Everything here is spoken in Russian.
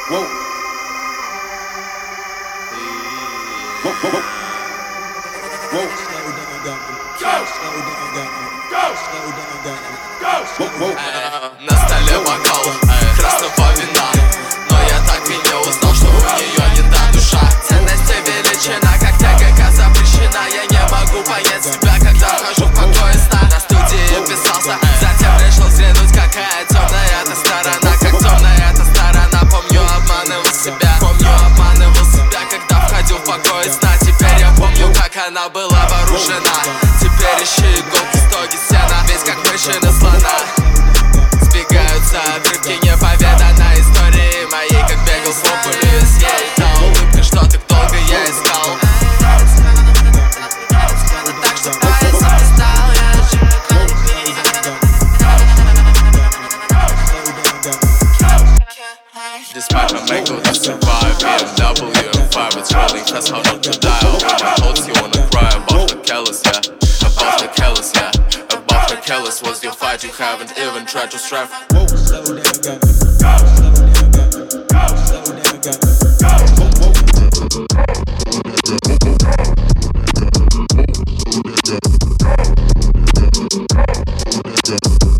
Whoa. Whoa, whoa, whoa. Whoa. Slow down, go. Slow down, go. Slow down, go. Whoa, whoa. На столе бокал красного вина, но я так и не узнал, что у нее не та душа. Ценность и величина, как ТГК запрещена. Я не могу понять себя, когда вхожу в покой сна. На студии писался, затем решил взглянуть, какая темная эта сторона. Как темная эта сторона, помню, обманывал себя. Помню, обманывал себя, когда входил в покой сна. Теперь я помню, как она была вооружена. Теперь ищи иголки, стоги сена, весь как мыши на слона. Сбегаются отрывки неповеданной истории моей, как бегал по полю и с ей. Та улыбка, что так долго я искал. Так что поезд опоздал, я живу Despite my makeup to survive, BMW M5, it's rolling fast, how not to die. When I hold you wanna cry about the careless, yeah. About the careless, yeah. About the careless was your fight, you haven't even tried to strive. Whoa, slow down, go. Slow down, go. Slow down, go.